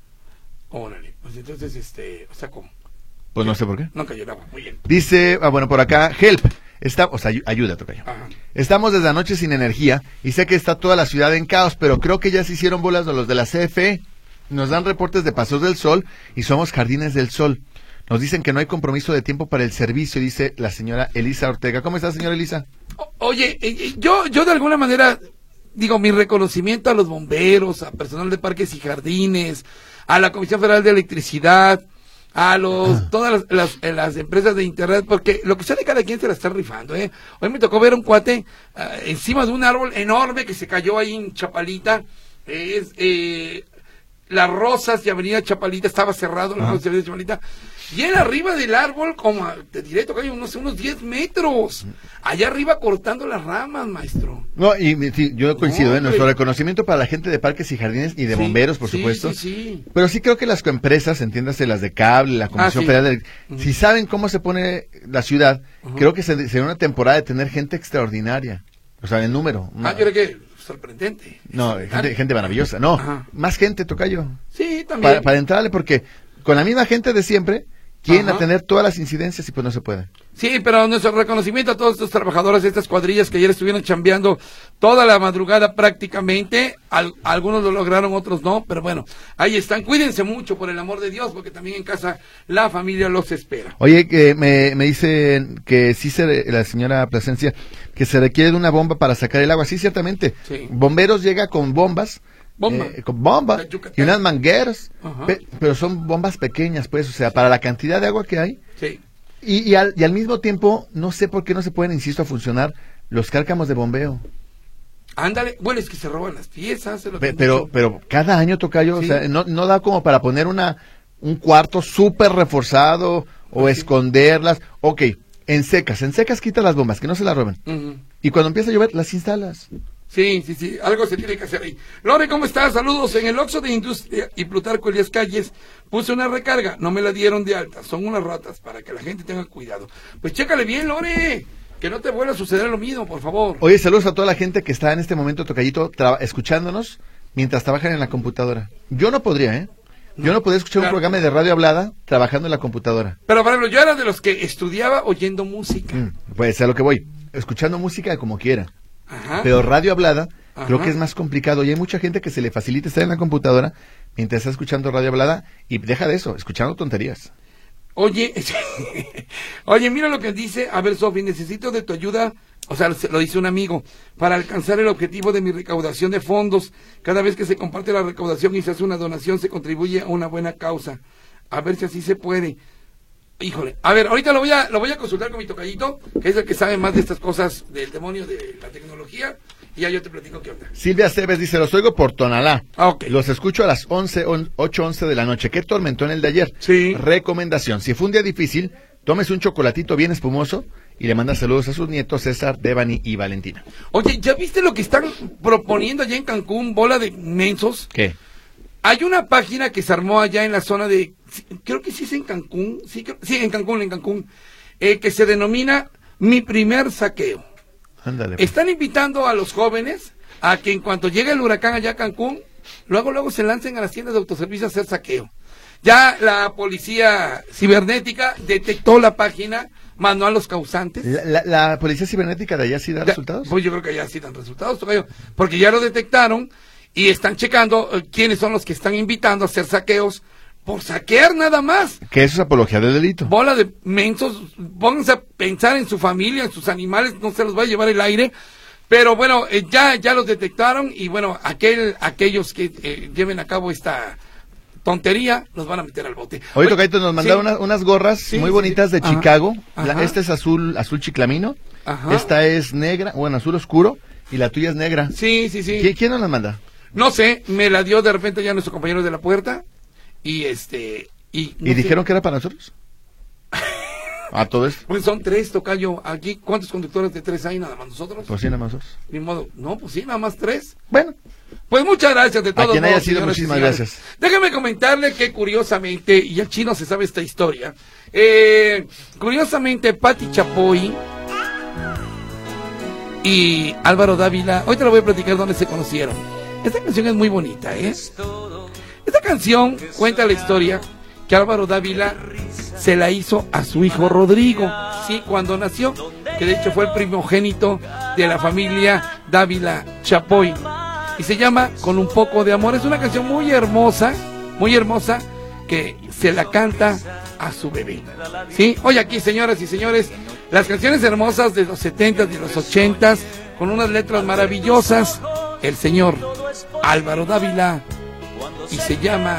Órale, pues entonces, este, o sea, ¿cómo? Pues no sé por qué. No cayó el agua, muy bien. Dice, ah, bueno, por acá, help. Está, o sea, ayuda, tocayo. Ajá. Estamos desde anoche sin energía y sé que está toda la ciudad en caos, pero creo que ya se hicieron bolas de los de la C F E. Nos dan reportes de pasos del sol y somos Jardines del Sol. Nos dicen que no hay compromiso de tiempo para el servicio, dice la señora Elisa Ortega. ¿Cómo está, señora Elisa? O- Oye, eh, yo, yo de alguna manera, digo, mi reconocimiento a los bomberos, a personal de parques y jardines, a la Comisión Federal de Electricidad, a los todas las, las, eh, las empresas de internet, porque lo que sea de cada quien se la está rifando, ¿eh? Hoy me tocó ver un cuate uh, encima de un árbol enorme que se cayó ahí en Chapalita, es eh, Las Rosas y Avenida Chapalita, estaba cerrado Las Rosas y Avenida Chapalita, y él arriba del árbol, como te diré, tocayo, no sé, unos diez metros, allá arriba cortando las ramas, maestro. No, y sí, yo coincido, No, ¿eh? Nuestro hombre. reconocimiento para la gente de parques y jardines y de Sí, bomberos, por sí, supuesto. sí, sí. Pero sí creo que las empresas, entiéndase, las de cable, la Comisión Ah, sí. Federal de... Ujú. Si saben cómo se pone la ciudad, Ujú. creo que se- sería una temporada de tener gente extraordinaria. O sea, en número. Ah, Una- yo creo que sorprendente. No, gente, gente maravillosa. No, Ajá. más gente, tocayo. Sí, también. Para, para entrarle, porque con la misma gente de siempre, quieren Ajá. atender todas las incidencias y pues no se puede. Sí, pero nuestro reconocimiento a todos estos trabajadores de estas cuadrillas que ayer estuvieron chambeando toda la madrugada prácticamente. Al- algunos lo lograron, otros no, pero bueno, ahí están. Cuídense mucho, por el amor de Dios, porque también en casa la familia los espera. Oye, que me, me dicen que sí se, la señora Plasencia, que se requiere de una bomba para sacar el agua. Sí, ciertamente. Sí. Bomberos llega con bombas. Bomba. eh, con bomba La Yucatán. y unas mangueras, Ajá. pe- pero son bombas pequeñas, pues, o sea, para la cantidad de agua que hay. Sí. Y, y, al, y al mismo tiempo, no sé por qué no se pueden, insisto, a funcionar los cárcamos de bombeo. Ándale, bueno, es que se roban las piezas. se lo Pe- que pero, mucho. pero cada año, tocayo, Sí. o sea, no, no da como para poner una un cuarto súper reforzado o Sí. esconderlas. Ok, en secas, en secas quita las bombas, que no se las roben. Ujú. Y cuando empieza a llover, las instalas. Sí, sí, sí, algo se tiene que hacer ahí. Lore, ¿cómo estás? Saludos. En el Oxxo de Industria y Plutarco Elías Calles puse una recarga, no me la dieron de alta, son unas ratas, para que la gente tenga cuidado. Pues chécale bien, Lore, que no te vuelva a suceder lo mismo, por favor. Oye, saludos a toda la gente que está en este momento, tocallito, traba- escuchándonos mientras trabajan en la computadora. Yo no podría, ¿eh? Yo no podría escuchar Claro. un programa de radio hablada trabajando en la computadora. Pero, por ejemplo, yo era de los que estudiaba oyendo música. Mm, pues a lo que voy, escuchando música como quiera. Ajá. Pero radio hablada, Ajá. creo que es más complicado. Y hay mucha gente que se le facilita estar en la computadora mientras está escuchando radio hablada. Y deja de eso, escuchando tonterías. Oye, oye, mira lo que dice. A ver, Sofi, necesito de tu ayuda. O sea, lo dice un amigo, para alcanzar el objetivo de mi recaudación de fondos. Cada vez que se comparte la recaudación y se hace una donación, se contribuye a una buena causa. A ver si así se puede. Híjole, a ver, ahorita lo voy a, lo voy a consultar con mi tocallito, que es el que sabe más de estas cosas del demonio de la tecnología, y ya yo te platico qué onda. Silvia Cebes dice, los oigo por Tonalá. Ah, ok. Los escucho a las once, ocho once de la noche. Qué tormentón el de ayer. Sí. Recomendación, si fue un día difícil, tómese un chocolatito bien espumoso y le manda saludos a sus nietos César, Devani y Valentina. Oye, ¿ya viste lo que están proponiendo allá en Cancún, bola de mensos? ¿Qué? Hay una página que se armó allá en la zona de, creo que sí es en Cancún, sí, creo- sí en Cancún, en Cancún, eh, que se denomina Mi Primer Saqueo. Ándale. pues. Están invitando a los jóvenes a que en cuanto llegue el huracán allá a Cancún, luego luego se lancen a las tiendas de autoservicio a hacer saqueo. Ya la policía cibernética detectó la página, mandó a los causantes. ¿La, la, la policía cibernética de allá sí da Ya, resultados? Pues yo creo que ya sí dan resultados, tocayo, porque ya lo detectaron y están checando eh, quiénes son los que están invitando a hacer saqueos por saquear nada más. Que eso es apología del delito. Bola de mensos, pónganse a pensar en su familia, en sus animales, no se los va a llevar el aire. Pero bueno, eh, ya ya los detectaron y bueno, aquel aquellos que eh, lleven a cabo esta tontería los van a meter al bote. Oye, Oye, Tocaito, nos mandaron sí. unas, unas gorras Sí, muy sí, bonitas sí. de Ajá. Chicago. La- Ajá. esta es azul azul chiclamino. Ajá. Esta es negra, bueno, azul oscuro. Y la tuya es negra. Sí, sí, sí. ¿Qui- ¿Quién nos la manda? No sé, me la dio de repente ya nuestro compañero de la puerta y este y, no ¿Y sé, dijeron que era para nosotros? ¿A todo esto? pues son tres, tocayo. Aquí, ¿cuántos conductores de tres hay? Nada más nosotros. Pues sí, nada más nosotros. Ni modo. No, pues sí, nada más tres. Bueno, Pues muchas gracias de todos quien haya modos, sido, señoras y muchísimas señores. gracias. Déjame comentarle que curiosamente, y el chino se sabe esta historia, eh, curiosamente Pati Chapoy y Álvaro Dávila, hoy te lo voy a platicar dónde se conocieron. Esta canción es muy bonita, ¿eh? Esta Esta canción cuenta la historia que Álvaro Dávila se la hizo a su hijo Rodrigo, sí, cuando nació, que de hecho fue el primogénito de la familia Dávila Chapoy, y se llama Con un poco de amor. Es una canción muy hermosa, muy hermosa, que se la canta a su bebé, ¿sí? Hoy aquí, señoras y señores, las canciones hermosas de los setentas y de los ochentas, con unas letras maravillosas, el señor Álvaro Dávila, y se llama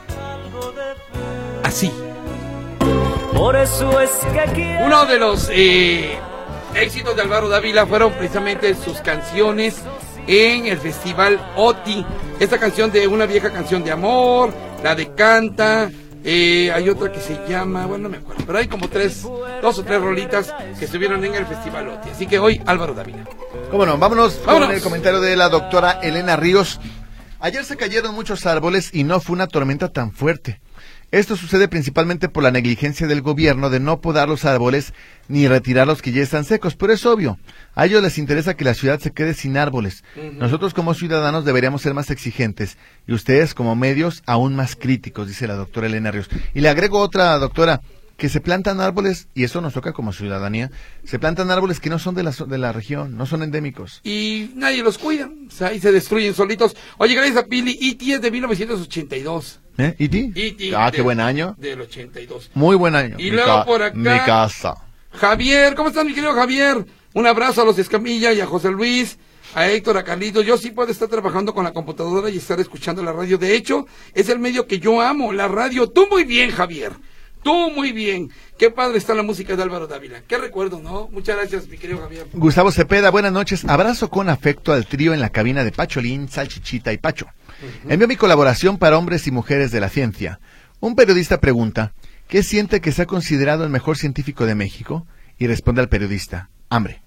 así. Por eso es que aquí... Uno de los eh, éxitos de Álvaro Dávila fueron precisamente sus canciones en el Festival O T I. Esta canción de Una vieja canción de amor, la de Canta, eh, hay otra que se llama, bueno, no me acuerdo, pero hay como tres, dos o tres rolitas que estuvieron en el Festival O T I. Así que hoy, Álvaro Dávila. ¿Cómo no? Vámonos, Vámonos con el comentario de la doctora Elena Ríos. Ayer se cayeron muchos árboles y no fue una tormenta tan fuerte. Esto sucede principalmente por la negligencia del gobierno de no podar los árboles ni retirar los que ya están secos, pero es obvio, a ellos les interesa que la ciudad se quede sin árboles. Uh-huh. Nosotros como ciudadanos deberíamos ser más exigentes y ustedes como medios aún más críticos, dice la doctora Elena Ríos. Y le agrego otra, doctora, que se plantan árboles, y eso nos toca como ciudadanía, se plantan árboles que no son de la, de la región, no son endémicos. Y nadie los cuida, o sea, ahí se destruyen solitos. Oye, gracias a Pili, E T es de mil novecientos ochenta y dos. ¿Eh? ¿E T? E T Ah, de, qué buen año. Del ochenta y dos. Muy buen año. Y mi luego ca- por acá... Mi casa. Javier, ¿cómo estás, mi querido Javier? Un abrazo a los Escamilla y a José Luis, a Héctor, a Carlitos. Yo sí puedo estar trabajando con la computadora y estar escuchando la radio. De hecho, es el medio que yo amo, la radio. Tú muy bien, Javier. Tú muy bien. Qué padre está la música de Álvaro Dávila. Qué recuerdo, ¿no? Muchas gracias, mi querido Javier. Gustavo Cepeda, buenas noches. Abrazo con afecto al trío en la cabina de Pacholín, Salchichita y Pacho. Uh-huh. Envío mi colaboración para hombres y mujeres de la ciencia. Un periodista pregunta, ¿qué siente que se ha considerado el mejor científico de México? Y responde al periodista, hambre.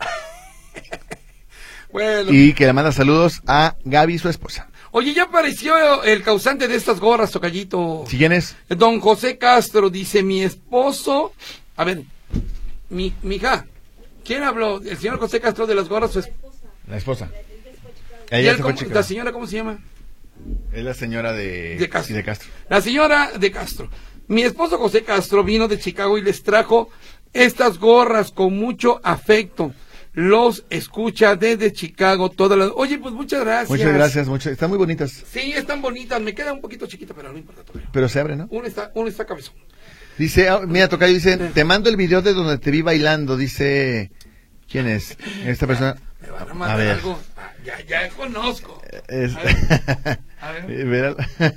Bueno. Y que le manda saludos a Gaby, su esposa. Oye, ya apareció el causante de estas gorras, tocallito. ¿Sí, quién es? Don José Castro, dice, mi esposo... A ver, mi, mi hija, ¿quién habló? ¿El señor José Castro de las gorras? Su esposa. La esposa. ¿Y Ella él, se fue cómo, chica. la señora cómo se llama? Es la señora de... De Castro. Sí, de Castro. La señora de Castro. Mi esposo José Castro vino de Chicago y les trajo estas gorras con mucho afecto. Los escucha desde Chicago todas las... Oye, pues muchas gracias. Muchas gracias, muchas... están muy bonitas. Sí, están bonitas. Me queda un poquito chiquita, pero no importa todavía. Pero se abre, ¿no? Uno está, uno está cabezón. Dice, ah, mira, tocayo, dice, te mando el video de donde te vi bailando, dice... ¿Quién es? Esta persona... Me van a mandar a ver. algo. Ah, ya, ya conozco. Es... A ver. A ver.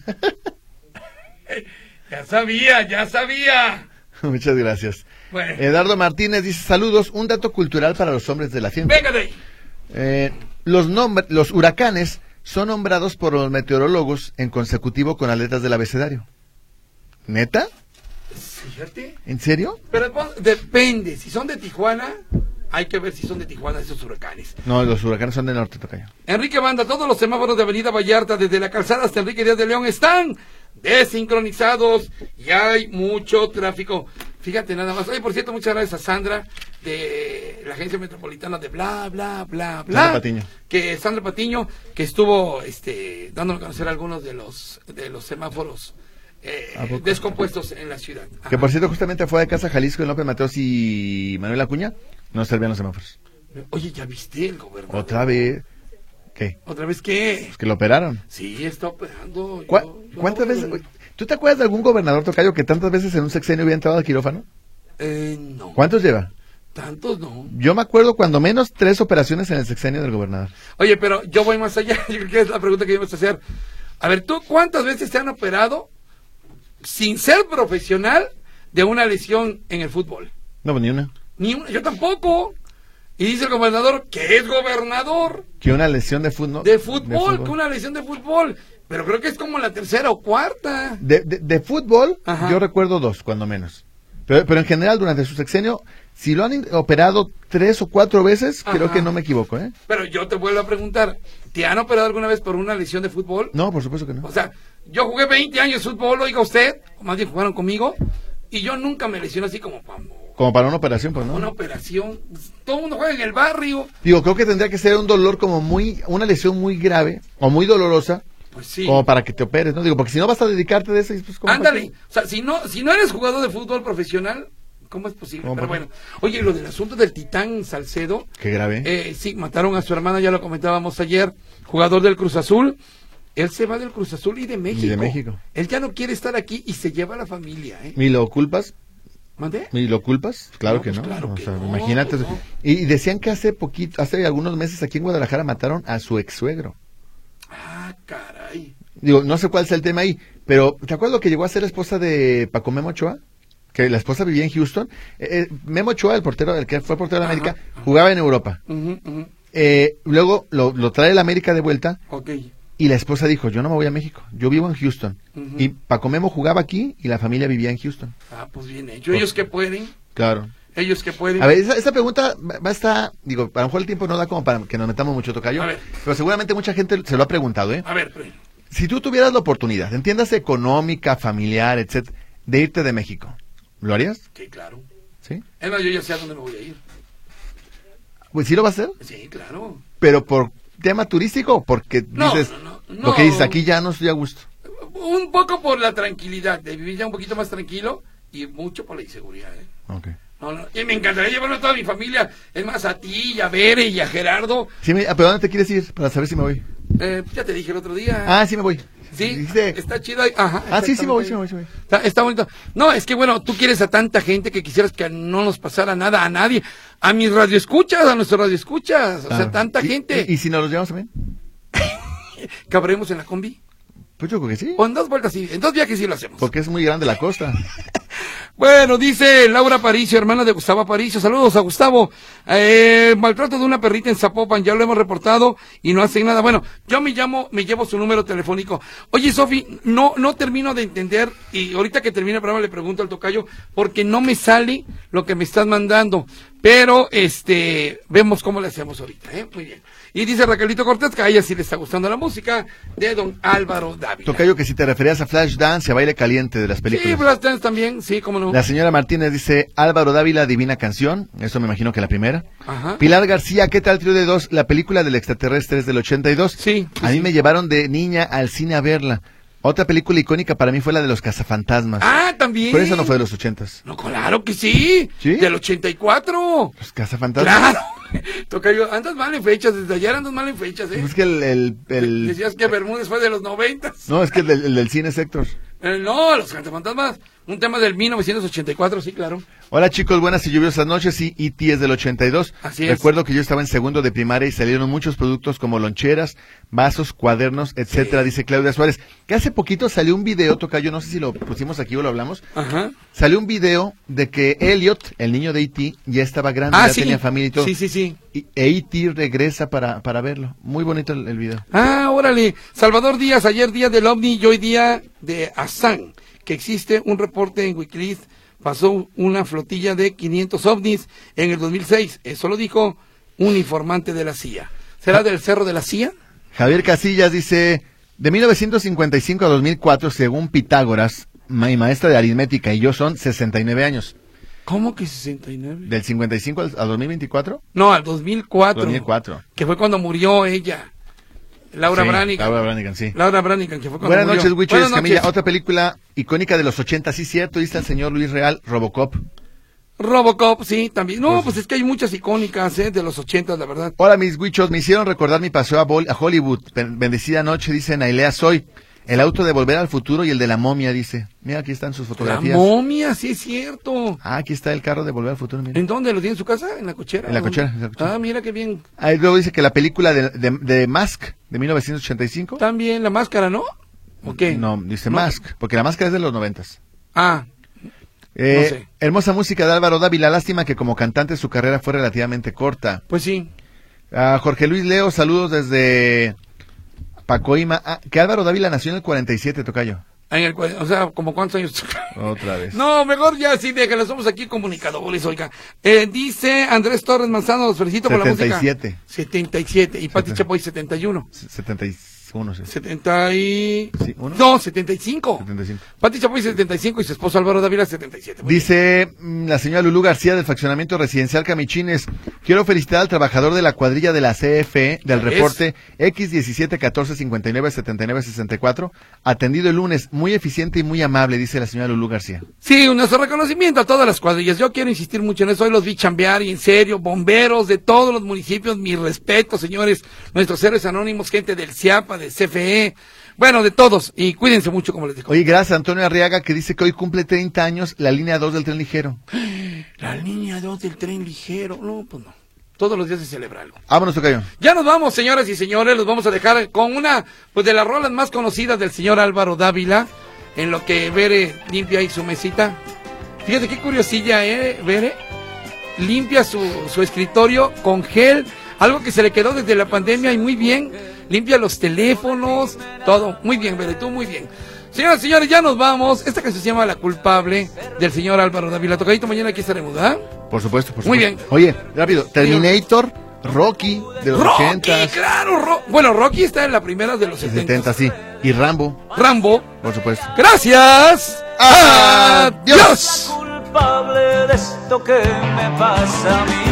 Ya sabía, ya sabía. Muchas gracias. Bueno. Eduardo Martínez dice, saludos, un dato cultural para los hombres de la ciencia. Venga de ahí. Eh, los, nombr- los huracanes son nombrados por los meteorólogos en consecutivo con las letras del abecedario. ¿Neta? Fíjate. ¿En serio? Pero pues, depende. Si son de Tijuana, hay que ver si son de Tijuana esos huracanes. No, los huracanes son del norte, tocayo. Enrique Banda, todos los semáforos de Avenida Vallarta, desde la calzada hasta Enrique Díaz de León, están desincronizados y hay mucho tráfico. Fíjate nada más. Oye, por cierto, muchas gracias a Sandra de la Agencia Metropolitana de bla, bla, bla, bla. Sandra Patiño. Que Sandra Patiño, que estuvo este, dándome a conocer algunos de los, de los semáforos eh, descompuestos en la ciudad. Ajá. Que por cierto, justamente fue de Casa Jalisco, en López Mateos y Manuel Acuña, no servían los semáforos. Oye, ¿ya viste el gobernador? Otra vez. ¿Qué? ¿Otra vez qué? Pues que lo operaron. Sí, está operando. ¿Cuá- Yo- yo ¿Cuántas no- veces? ¿Tú te acuerdas de algún gobernador, tocayo, que tantas veces en un sexenio había entrado al quirófano? Eh, no. ¿Cuántos lleva? Tantos no. Yo me acuerdo cuando menos tres operaciones en el sexenio del gobernador. Oye, pero yo voy más allá. Yo creo que es la pregunta que debemos hacer. A ver, ¿tú cuántas veces te han operado sin ser profesional de una lesión en el fútbol? No, pues ni una. Ni una. Yo tampoco. Y dice el gobernador que es gobernador Que una lesión de fútbol. de fútbol, que una lesión de fútbol. Pero creo que es como la tercera o cuarta. De, de, de fútbol, Ajá. yo recuerdo dos, cuando menos. Pero, pero en general, durante su sexenio, si lo han in- operado tres o cuatro veces, creo Ajá. que no me equivoco, ¿eh? Pero yo te vuelvo a preguntar, ¿te han operado alguna vez por una lesión de fútbol? No, por supuesto que no. O sea, yo jugué veinte años de fútbol, oiga usted, o más bien jugaron conmigo, y yo nunca me lesioné así como para Como para una operación, pues no. una operación. Todo el mundo juega en el barrio. Digo, creo que tendría que ser un dolor como muy, una lesión muy grave o muy dolorosa Pues sí. Como para que te operes, ¿no? Digo, porque si no vas a dedicarte de eso, pues ¿cómo? Ándale, o sea, si no, si no eres jugador de fútbol profesional, ¿cómo es posible? Pero bueno, oye, lo del asunto del Titán Salcedo. Qué grave. Eh, sí, mataron a su hermana, ya lo comentábamos ayer, jugador del Cruz Azul. Él se va del Cruz Azul y de México. Y de México. Él ya no quiere estar aquí y se lleva a la familia, ¿eh? ¿Y lo culpas? ¿Mandé? ¿Y lo culpas? Claro No, que pues no. claro o que sea, no, imagínate. pues no. Y decían que hace poquito, hace algunos meses aquí en Guadalajara mataron a su ex suegro. Ah, caray. Digo, no sé cuál es el tema ahí, pero ¿te acuerdas lo que llegó a ser la esposa de Paco Memo Ochoa? Que la esposa vivía en Houston. Eh, eh, Memo Ochoa, el portero, el que fue portero de Ajá, América, ajá. jugaba en Europa. Uh-huh, uh-huh. Eh, luego lo, lo trae el América de vuelta. Ok. Y la esposa dijo, yo no me voy a México, yo vivo en Houston. Ujú. Y Paco Memo jugaba aquí y la familia vivía en Houston. Ah, pues bien hecho. Ellos que pueden, Claro. ellos que pueden. A ver, esa, esa pregunta va va a estar, digo, a lo mejor el tiempo no da como para que nos metamos mucho, tocayo. A ver. Pero seguramente mucha gente se lo ha preguntado, ¿eh? A ver, pues, Si tú tuvieras la oportunidad, entiéndase económica, familiar, etcétera, de irte de México, ¿lo harías? sí, claro. ¿Sí? Es más, yo ya sé a dónde me voy a ir. Pues sí lo vas a hacer, Sí, claro. pero por tema turístico o porque No, dices, no, no, lo que no. dices, aquí ya no estoy a gusto. Un poco por la tranquilidad, de vivir ya un poquito más tranquilo y mucho por la inseguridad, ¿eh? Ok. No, no, y me encantaría llevarlo a toda mi familia, es más, a ti, y a Bere y a Gerardo. Sí, me- ¿pero dónde te quieres ir? Para saber si me voy. Eh, ya te dije el otro día. Ah, sí me voy. Sí, Dijiste- está chido ahí. Ajá. Ah, sí, sí me voy, exactamente. sí me voy, sí me voy. Está, está bonito. No, es que bueno, tú quieres a tanta gente que quisieras que no nos pasara nada a nadie. A mis radioescuchas, a nuestros radioescuchas. O sea, Ah. tanta ¿Y- gente. ¿Y, y si nos los llevamos también? ¿Cabremos en la combi? Pues yo creo que sí. O en dos vueltas sí, en dos viajes sí lo hacemos. Porque es muy grande la costa. Bueno, dice Laura Aparicio, hermana de Gustavo Aparicio. Saludos a Gustavo. Eh, maltrato de una perrita en Zapopan, ya lo hemos reportado y no hacen nada. Bueno, yo me llamo, me llevo su número telefónico. Oye, Sofi, no, no termino de entender y ahorita que termine el programa le pregunto al tocayo porque no me sale lo que me están mandando. Pero, este, vemos cómo le hacemos ahorita, ¿eh? Muy bien. Y dice Raquelito Cortés que a ella sí le está gustando la música de don Álvaro Dávila. Tocayo, que si te referías a Flashdance y a Baile Caliente de las Sí, películas. Blast Dance también, sí, cómo no. La señora Martínez dice, Álvaro Dávila, divina canción. Eso me imagino que la primera. Ajá. Pilar García, ¿qué tal Trío de Dos? La película del extraterrestre es del ochenta y dos. Sí, sí, A mí sí. me llevaron de niña al cine a verla. Otra película icónica para mí fue la de los cazafantasmas. Ah, también. Pero eso no fue de los ochentas. No, claro que sí. ¿Sí? Del ochenta y cuatro. Los cazafantasmas. Claro. Tocayo, andas mal en fechas, desde ayer andas mal en fechas, ¿eh? Es que el... el, el- Decías que Bermúdez fue de los noventas. No, es que el del, el del cine es Héctor. Eh, no, los Cazafantasmas, un tema del mil novecientos ochenta y cuatro, sí, claro. Hola chicos, buenas y lluviosas noches. Sí, E T es del ochenta y dos. Así es. Recuerdo que yo estaba en segundo de primaria y salieron muchos productos como loncheras, vasos, cuadernos, etcétera, Sí. dice Claudia Suárez. Que hace poquito salió un video, Tocayo, no sé si lo pusimos aquí o lo hablamos. Ajá. Salió un video de que Elliot, el niño de E T, ya estaba grande, Ah, ya sí. tenía familia y todo. Sí, sí, sí. Y E T regresa para, para verlo. Muy bonito el, el video. Ah, órale. Salvador Díaz, ayer día del OVNI y hoy día de Asan, que existe un reporte en Wikileaks. Pasó una flotilla de quinientos ovnis en el dos mil seis. Eso lo dijo un informante de la C I A. ¿Será del Cerro de la C I A? Javier Casillas dice, de mil novecientos cincuenta y cinco a dos mil cuatro, según Pitágoras, mi maestra de aritmética y yo son sesenta y nueve años. ¿Cómo que sesenta y nueve? ¿Del cincuenta y cinco al, al dos mil veinticuatro? No, al dos mil cuatro. dos mil cuatro. Que fue cuando murió ella. Laura Sí, Branigan. Laura Branigan, sí. Laura Branigan, que fue cuando Buenas murió. noches, Wicho Buenas Escamilla. noches. Otra película icónica de los ochenta, sí cierto, dice el señor Luis Real, Robocop. Robocop, sí, también. No, Pues- pues, es que hay muchas icónicas, ¿eh? De los ochentas, la verdad. Hola mis Wichos, me hicieron recordar mi paseo a, Bol- a Hollywood. Ben- bendecida noche, dice Nailea Soy. El auto de Volver al Futuro y el de la momia, dice. Mira, aquí están sus La fotografías. momia, sí es cierto. Ah, aquí está el carro de Volver al Futuro, mira. ¿En dónde? ¿Lo tiene en su casa? ¿En la cochera? En la ¿Dónde? cochera, en la cochera. Ah, mira qué bien. Ahí luego dice que la película de, de, de Mask, de mil novecientos ochenta y cinco. También la máscara, ¿no? ¿O qué? No, dice No. Mask, porque la máscara es de los noventas. Ah, Eh, No sé. Hermosa música de Álvaro Dávila, lástima que como cantante su carrera fue relativamente corta. pues sí. A Jorge Luis Leo, saludos desde Pacoima. Ah, que Álvaro Dávila nació en el cuarenta y siete, Tocayo. En el, cua- o sea, ¿como cuántos años? Otra vez. No, mejor ya sí, déjalo, somos aquí comunicadores, oiga. Eh, dice Andrés Torres Manzano, los felicito por la música. setenta y siete. setenta y siete. Y Pati Setenta. Chapoy, setenta y uno. setenta y Uno, sí. setenta y... Sí, uno. No, setenta y cinco. setenta y cinco. Pati Chapoy setenta y cinco y su esposo Álvaro Dávila setenta y siete. Muy Dice mm, la señora Lulú García del fraccionamiento residencial Camichines, quiero felicitar al trabajador de la cuadrilla de la C F E del ¿Ya ves? reporte X diecisiete catorce cincuenta y nueve setenta y nueve sesenta y cuatro, atendido el lunes, muy eficiente y muy amable, dice la señora Lulú García. Sí, nuestro reconocimiento a todas las cuadrillas. Yo quiero insistir mucho en eso. Hoy los vi chambear y en serio, bomberos de todos los municipios, mi respeto, señores, nuestros héroes anónimos, gente del CIAPA, de C F E, bueno, de todos. Y cuídense mucho, como les digo. Oye, gracias a Antonio Arriaga, que dice que hoy cumple treinta años la línea dos del tren ligero. La línea dos del tren ligero. No, pues no. Todos los días se celebra algo. Vámonos, tocayo. Ya nos vamos, señoras y señores. Los vamos a dejar con una, pues, de las rolas más conocidas del señor Álvaro Dávila, en lo que Bere limpia ahí su mesita. Fíjate qué curiosilla, ¿eh, Bere? Limpia su, su escritorio con gel, algo que se le quedó desde la pandemia y muy bien. Limpia los teléfonos, todo. Muy bien, Bere, tú muy bien. Señoras y señores, ya nos vamos. Esta canción se llama La Culpable, del señor Álvaro Dávila. Tocadito, mañana aquí estaremos, ¿ah? Por supuesto, por supuesto. Muy bien. Oye, rápido, Terminator, Rocky, de los Rocky, ochenta. claro. Ro bueno, Rocky está en la primera de los setenta. setenta, sí. Y Rambo, Rambo. por supuesto. Gracias. Adiós. Adiós. Culpable de esto que me pasa a mí.